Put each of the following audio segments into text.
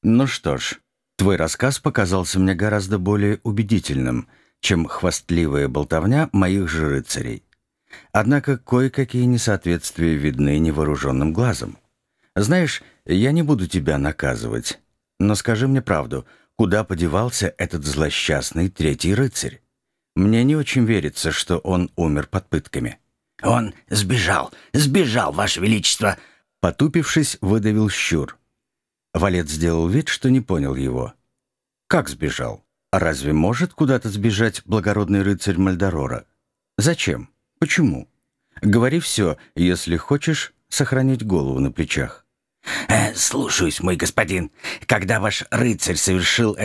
Ну что ж, твой рассказ показался мне гораздо более убедительным, чем хвастливая болтовня моих же рыцарей. Однако кое-какие несоответствия видны невооруженным глазом. Знаешь, я не буду тебя наказывать, но скажи мне правду, куда подевался этот злосчастный третий рыцарь? Мне не очень верится, что он умер под пытками. «Он сбежал, Ваше Величество!» Потупившись, выдавил Щур. Валет сделал вид, что не понял его. «Как сбежал? Разве может куда-то сбежать благородный рыцарь Мальдорора? Зачем? Почему? Говори все, если хочешь сохранить голову на плечах». «Слушаюсь, мой господин. Когда ваш рыцарь совершил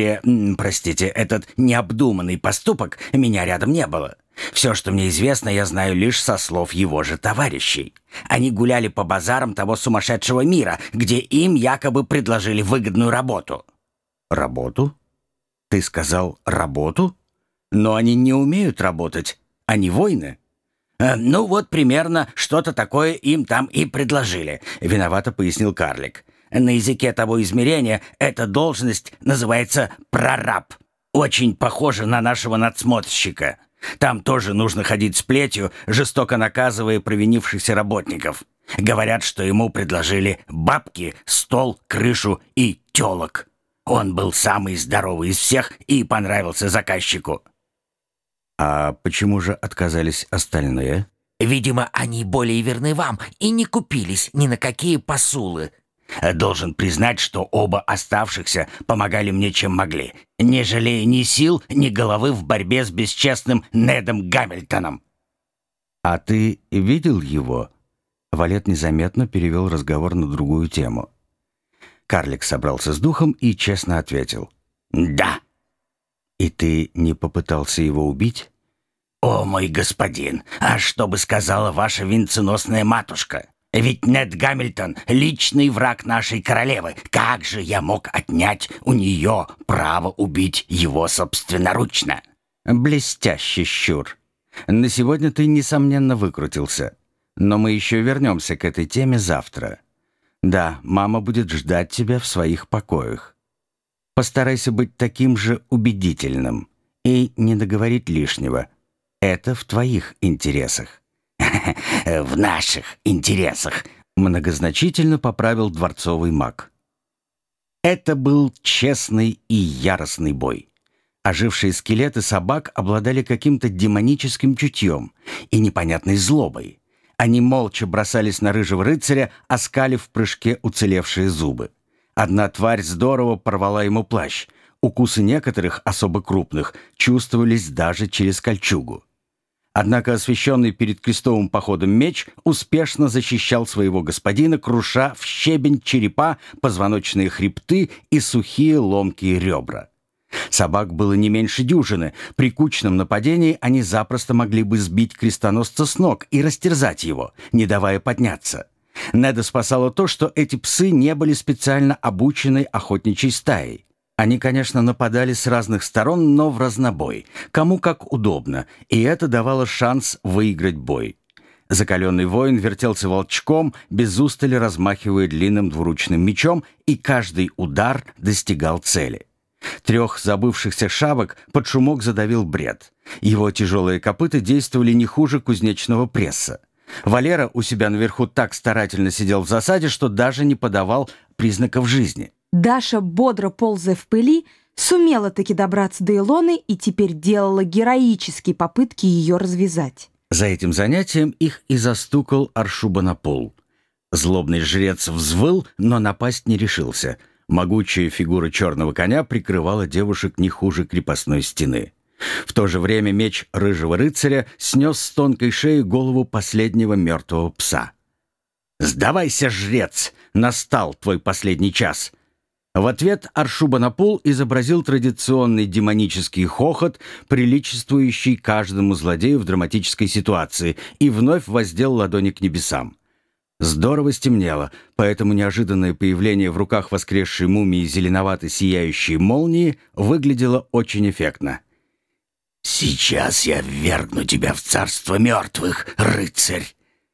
этот необдуманный поступок, меня рядом не было. Все, что мне известно, я знаю лишь со слов его же товарищей. Они гуляли по базарам того сумасшедшего мира, где им якобы предложили выгодную работу». «Работу? Ты сказал работу? Но они не умеют работать. Они воины». «Ну вот примерно что-то такое им там и предложили», — виновато пояснил карлик. «На языке того измерения эта должность называется прораб. Очень похоже на нашего надсмотрщика. Там тоже нужно ходить с плетью, жестоко наказывая провинившихся работников. Говорят, что ему предложили бабки, стол, крышу и тёлок. Он был самый здоровый из всех и понравился заказчику». «А почему же отказались остальные?» «Видимо, они более верны вам и не купились ни на какие посулы. Должен признать, что оба оставшихся помогали мне чем могли, не жалея ни сил, ни головы в борьбе с бесчестным Недом Гамильтоном». «А ты видел его?» Валет незаметно перевел разговор на другую тему. Карлик собрался с духом и честно ответил. «Да». «И ты не попытался его убить?» «О, мой господин, а что бы сказала ваша венценосная матушка? Ведь Нед Гамильтон — личный враг нашей королевы. Как же я мог отнять у нее право убить его собственноручно?» «Блестящий, Щур. На сегодня ты, несомненно, выкрутился. Но мы еще вернемся к этой теме завтра. Да, мама будет ждать тебя в своих покоях. Постарайся быть таким же убедительным и не договорить лишнего. Это в твоих интересах». «В наших интересах», — многозначительно поправил дворцовый маг. Это был честный и яростный бой. Ожившие скелеты собак обладали каким-то демоническим чутьем и непонятной злобой. Они молча бросались на рыжего рыцаря, оскалив в прыжке уцелевшие зубы. Одна тварь здорово порвала ему плащ. Укусы некоторых, особо крупных, чувствовались даже через кольчугу. Однако освященный перед крестовым походом меч успешно защищал своего господина, круша в щебень черепа, позвоночные хребты и сухие ломкие ребра. Собак было не меньше дюжины. При кучном нападении они запросто могли бы сбить крестоносца с ног и растерзать его, не давая подняться. Неда спасало то, что эти псы не были специально обученной охотничьей стаей. Они, конечно, нападали с разных сторон, но в разнобой, кому как удобно, и это давало шанс выиграть бой. Закаленный воин вертелся волчком, без устали размахивая длинным двуручным мечом, и каждый удар достигал цели. 3 забывшихся шавок под шумок задавил бред. Его тяжелые копыта действовали не хуже кузнечного пресса. Валера у себя наверху так старательно сидел в засаде, что даже не подавал признаков жизни. Даша, бодро ползая в пыли, сумела таки добраться до Илоны и теперь делала героические попытки ее развязать. За этим занятием их и застукал Аршубанапол. Злобный жрец взвыл, но напасть не решился. Могучая фигура черного коня прикрывала девушек не хуже крепостной стены. В то же время меч рыжего рыцаря снес с тонкой шеи голову последнего мертвого пса. «Сдавайся, жрец! Настал твой последний час!» В ответ Аршубанапол изобразил традиционный демонический хохот, приличествующий каждому злодею в драматической ситуации, и вновь воздел ладони к небесам. Здорово стемнело, поэтому неожиданное появление в руках воскресшей мумии зеленовато-сияющей молнии выглядело очень эффектно. «Сейчас я ввергну тебя в царство мертвых, рыцарь!»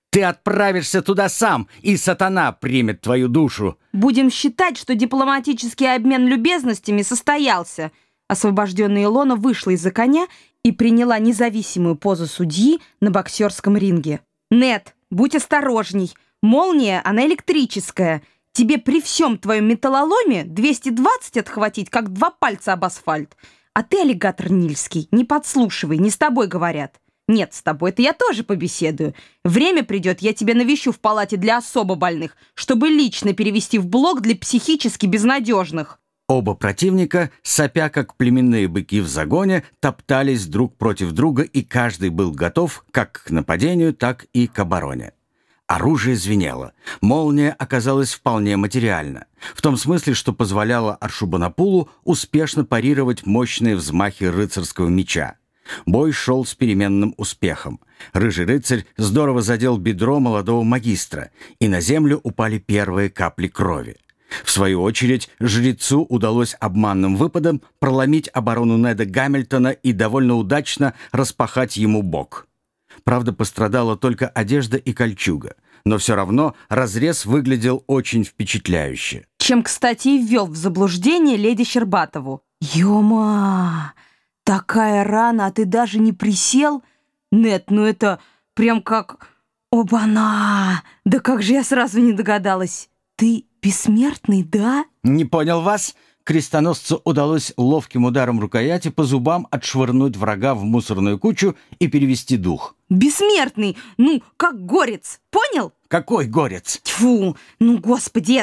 Ты отправишься туда сам, и сатана примет твою душу. Будем считать, что дипломатический обмен любезностями состоялся. Освобожденная Илона вышла из-за коня и приняла независимую позу судьи на боксерском ринге. «Нет, будь осторожней. Молния, она электрическая. Тебе при всем твоем металлоломе 220 отхватить, как 2 пальца об асфальт. А ты, аллигатор Нильский, не подслушивай, не с тобой говорят. Нет, с тобой-то я тоже побеседую. Время придет, я тебя навещу в палате для особо больных, чтобы лично перевести в блок для психически безнадежных». Оба противника, сопя как племенные быки в загоне, топтались друг против друга, и каждый был готов как к нападению, так и к обороне. Оружие звенело. Молния оказалась вполне материальна. В том смысле, что позволяла Аршубанапулу успешно парировать мощные взмахи рыцарского меча. Бой шел с переменным успехом. Рыжий рыцарь здорово задел бедро молодого магистра, и на землю упали первые капли крови. В свою очередь, жрецу удалось обманным выпадом проломить оборону Неда Гамильтона и довольно удачно распахать ему бок. Правда, пострадала только одежда и кольчуга, но все равно разрез выглядел очень впечатляюще. Чем, кстати, и ввел в заблуждение леди Щербатову. «Ё-ма, такая рана, а ты даже не присел? Нед, ну это прям как... Оба-на! Да как же я сразу не догадалась! Ты бессмертный, да?» «Не понял вас?» Крестоносцу удалось ловким ударом рукояти по зубам отшвырнуть врага в мусорную кучу и перевести дух. «Бессмертный! Ну, как горец! Понял?» «Какой горец?» Тьфу! Ну, господи,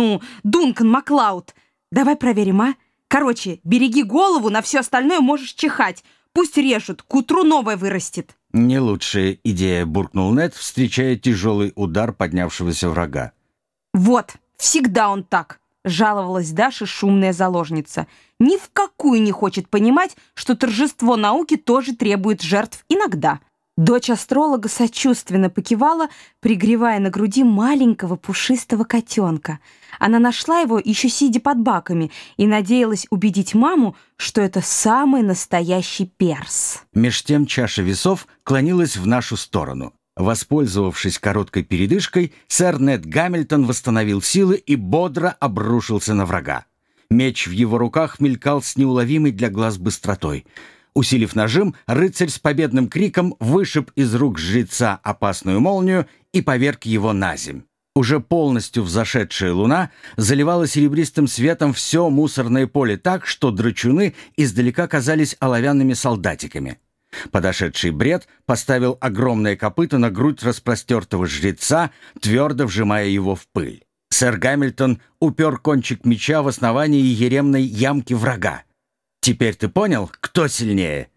Дункан Маклауд! Давай проверим, а? Короче, береги голову, на все остальное можешь чихать. Пусть режут, к утру новое вырастет». «Не лучшая идея», — буркнул Нед, встречая тяжелый удар поднявшегося врага. «Вот, всегда он так», — жаловалась Даша, шумная заложница. «Ни в какую не хочет понимать, что торжество науки тоже требует жертв иногда». Дочь астролога сочувственно покивала, пригревая на груди маленького пушистого котенка. Она нашла его, еще сидя под баками, и надеялась убедить маму, что это самый настоящий перс. Меж тем чаша весов клонилась в нашу сторону. Воспользовавшись короткой передышкой, сэр Нед Гамильтон восстановил силы и бодро обрушился на врага. Меч в его руках мелькал с неуловимой для глаз быстротой. Усилив нажим, рыцарь с победным криком вышиб из рук жреца опасную молнию и поверг его на земь. Уже полностью взошедшая луна заливала серебристым светом все мусорное поле так, что драчуны издалека казались оловянными солдатиками. Подошедший бред поставил огромное копыто на грудь распростертого жреца, твердо вжимая его в пыль. Сэр Гамильтон упер кончик меча в основании еремной ямки врага. «Теперь ты понял, кто сильнее?»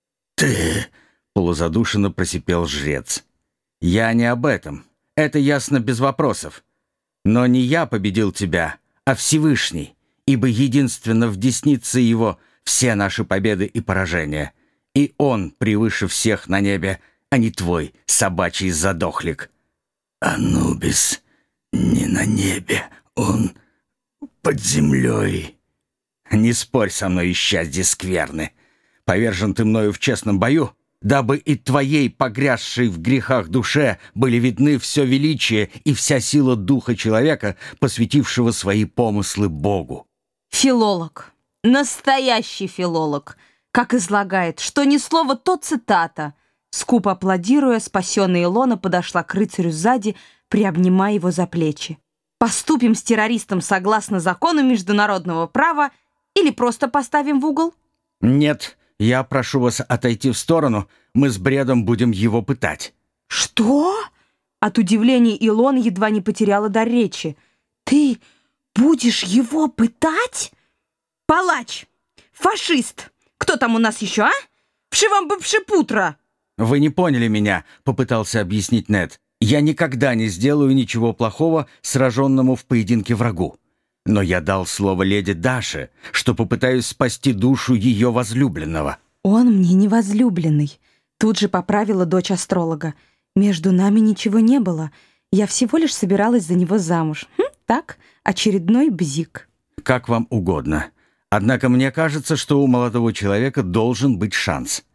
«Ты!» — полузадушенно просипел жрец. «Я не об этом. Это ясно без вопросов. Но не я победил тебя, а Всевышний, ибо единственно в деснице его все наши победы и поражения. И он превыше всех на небе, а не твой собачий задохлик». «Анубис не на небе, он под землей». «Не спорь со мной, исчадье скверны. Повержен ты мною в честном бою, дабы и твоей погрязшей в грехах душе были видны все величие и вся сила духа человека, посвятившего свои помыслы Богу». Филолог, настоящий филолог, как излагает, что ни слова, то цитата. Скупо аплодируя, спасенная Илона подошла к рыцарю сзади, приобнимая его за плечи. «Поступим с террористом согласно закону международного права или просто поставим в угол?» «Нет, я прошу вас отойти в сторону, мы с бредом будем его пытать». «Что?» От удивления Илона едва не потеряла дар речи. «Ты будешь его пытать? Палач! Фашист! Кто там у нас еще, а? Вши вам бы пшепутро!» «Вы не поняли меня», — попытался объяснить Нед. «Я никогда не сделаю ничего плохого сраженному в поединке врагу. Но я дал слово леди Даше, что попытаюсь спасти душу ее возлюбленного». «Он мне не возлюбленный», — тут же поправила дочь астролога. «Между нами ничего не было. Я всего лишь собиралась за него замуж. Так, очередной бзик». «Как вам угодно. Однако мне кажется, что у молодого человека должен быть шанс».